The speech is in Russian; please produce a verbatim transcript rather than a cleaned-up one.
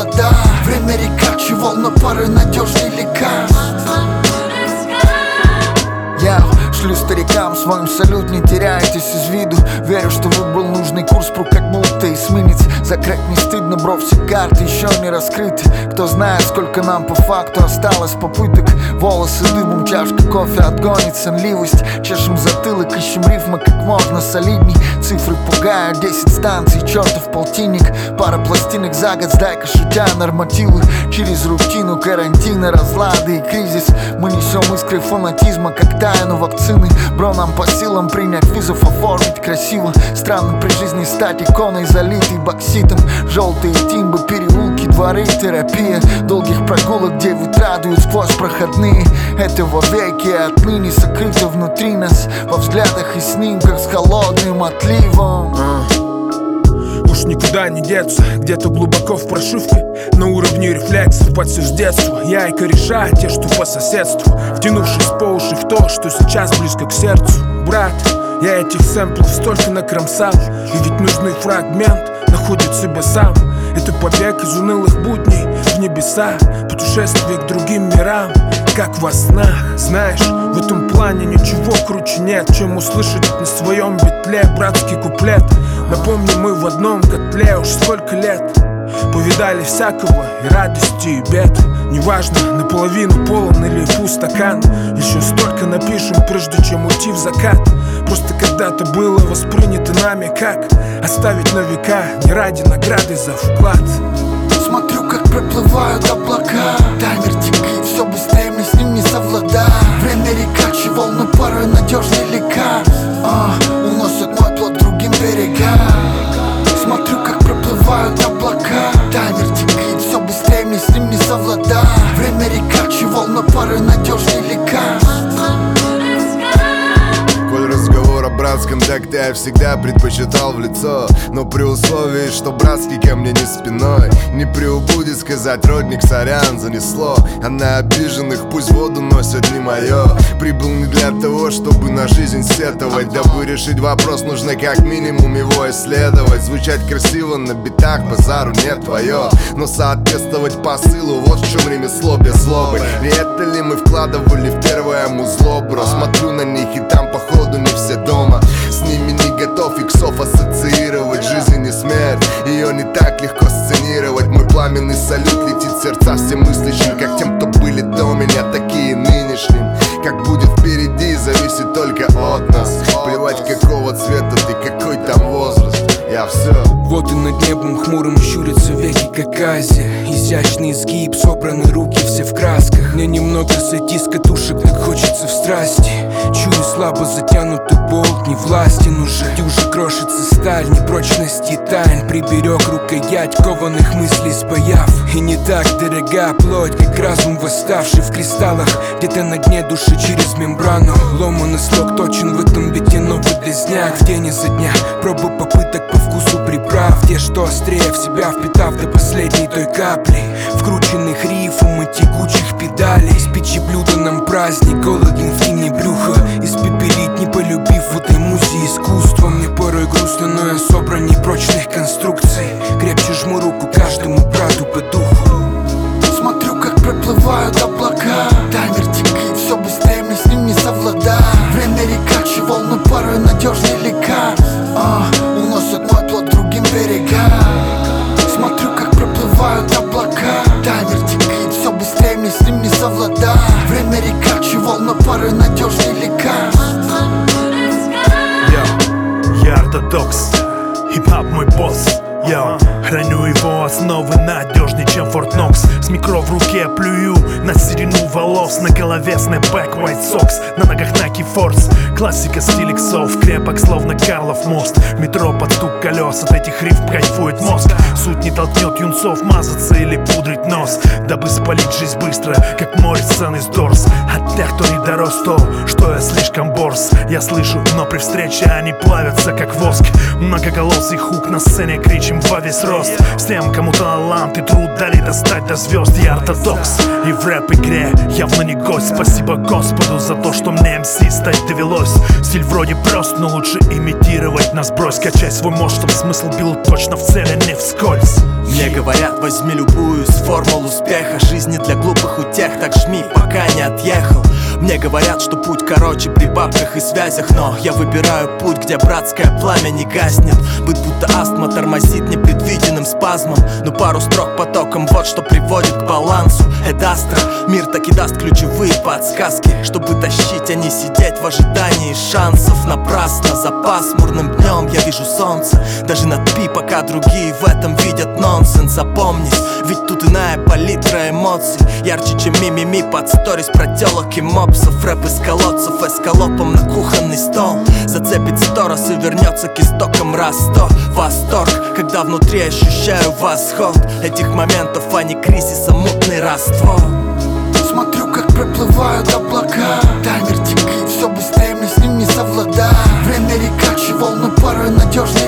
совладать. Время река, чего волна пары надежней лекарств. Я шлю старикам своим салют, не теряйтесь из виду. Верю, что выбрал нужный курс, пру как будто эсминец. Закрыть не стыдно, бро, все карты еще не раскрыты. Кто знает, сколько нам по факту осталось попыток. Волосы дымом, чашка кофе отгонит сонливость. Чешем затылок, ищем рифмы как можно солидней. Цифры пугают, десять станций, чертов полтинник. Пара пластинок за год, сдай-ка шутя нормативы. Через рутину карантина, разлады и кризис. Мы несем искры фанатизма, как тайну вакцины. Бро, нам по силам принять вызов, оформить красиво. Странно при жизни стать иконой, залитой бокситом. Желтые тимбы, переулки, дворы, терапия. Долгих прогулок, где ведь радуют сквозь проходные. Это вовеки отныне сокрыто внутри нас. Во взглядах и снимках с холодным отливом. Уж никуда не деться, где-то глубоко в прошивке. На уровне рефлексов подсел с детства. Я и кореша, те, что по соседству, втянувшись по уши в то, что сейчас близко к сердцу. Брат, я этих сэмплов столько накромсал. И ведь нужный фрагмент находит себя сам. Это побег из унылых будней в небеса. Путешествие к другим мирам, как во снах. Знаешь, в этом плане ничего круче нет, чем услышать на своем битле братский куплет. Напомни, мы в одном котле уж сколько лет. Повидали всякого и радости, и бед. Неважно, наполовину полон или пуст стакан. Еще столько напишем, прежде чем уйти в закат. Просто когда-то было воспринято нами как оставить на века, не ради награды за вклад. Смотрю, как проплывают облака. Таймер тикает все быстрее, мне с ним не совладать. Время река, чего волны порой надежней лекарств. а, Уносят мой плод другим берегам. Смотрю, как проплывают облака. Таймер тикает все быстрее, мне с ним не совладать. Время река, чего волны порой надежней лекарств. Коль разговор о братском такте я всегда предпочитал в лицо. Но при условии, что братский ко мне не спиной. Не приубудет сказать родник, сорян, занесло. А на обиженных пусть воду носят, не мое. Прибыл не для того, чтобы на жизнь сетовать. Дабы решить вопрос, нужно как минимум его исследовать. Звучать красиво на битах, базару нет твое. Но соответствовать посылу, вот в чем ремесло без злобы. И это ли мы вкладывали в первое музло, бро? Смотрю на них и там походу не все дома. С ними не готов иксов ассоциировать. Жизнь не смерть, ее не так легко сценировать. Мой пламенный салют летит в сердца всем мыслящим, как тем, кто были до меня, такие нынешним. Как будет впереди, зависит только от нас. Плевать, какого цвета ты, какой там возраст. Я все. Вот и над небом хмурым щурятся веки, как Азия. Изящный изгиб, собраны руки все в красках. Мне немного сойти с катушек, так хочется в страсти. Чую слабо затянутый болт, не властен уже. Дюже крошится сталь, непрочность и тайн. Приберег рукоять кованых мыслей спаяв. И не так дорога плоть, как разум восставший в кристаллах. Где-то на дне души через мембрану. Ломанный слог точен в этом бите, новый близняк. В день изо дня пробы попыток по вкусу приправ. Те, что острее в себя впитав до последней той капли. Вкрученных рифм и текучих педалей. Из печи блюда нам праздник, голоден в тени брюха. Испепелить, не полюбив в этой музе искусства. Мне порой грустно, но я собран непрочных конструкций. Крепче жму руку каждому брату по духу. Смотрю, как проплывают облака. Таймер тикает все быстрее, мне с ним не совладать. Время река, чего волны порой надежней лекарств. а, Уносят мой плод другим берегам. Смотрю, как проплывают облака. Таймер тикает все быстрее, мне с ним не совладать. Время река, чего волны порой надежней лекарств. Йо, я ортодокс, хип-хоп мой босс. Йо, храню его основы надежнее, чем Форт Нокс. С микро в руке плюю на седину волос. На голове снэпбэк, White Sox, на ногах Nike Force. Классика стиль иксов, крепок, словно Карлов мост. Метро под стук колес, от этих рифм кайфует мозг. Суть не толкнет юнцов мазаться или пудрить нос, дабы спалить жизнь быстро, как Моррисон из Дорс. От тех, кто не дорос, то, что я слишком борс. Я слышу, но при встрече они плавятся, как воск. Многоголосый хук на сцене, кричим во весь рост. Всем, кому талант и труд дали достать до звезд. Я ортодокс и в рэп-игре явно не гость. Спасибо Господу за то, что мне эм си стать довелось. Стиль вроде прост, но лучше имитировать нас брось. Качай свой мозг, чтоб смысл бил точно в цель, а не вскользь. Мне говорят, возьми любую из формул успеха. Жизни для глупых утех, так жми, пока не отъехал. Мне говорят, что путь короче при бабках и связях, но я выбираю путь, где братское пламя не гаснет. Быть будто астма тормозит непредвиденным спазмом, но пару строк потоком, вот что приводит к балансу. Это астра, мир таки даст ключевые подсказки, чтобы тащить, а не сидеть в ожидании шансов. Напрасно, за пасмурным днем я вижу солнце. Даже над пи, пока другие в этом видят нонсенс. Запомнись, ведь тут иная палитра эмоций, ярче, чем ми-ми-ми под сторис про телок и мопсов. Рэп из колодцев эскалопом на кухонный стол зацепит сто раз и вернется к истокам раз сто. Восторг, когда внутри ощущаю восход этих моментов, а не кризиса, мутный раствор. Смотрю, как проплывают облака. Таймер тикает все быстрее, мне с ним не совладать. Время река, волны порой надежнее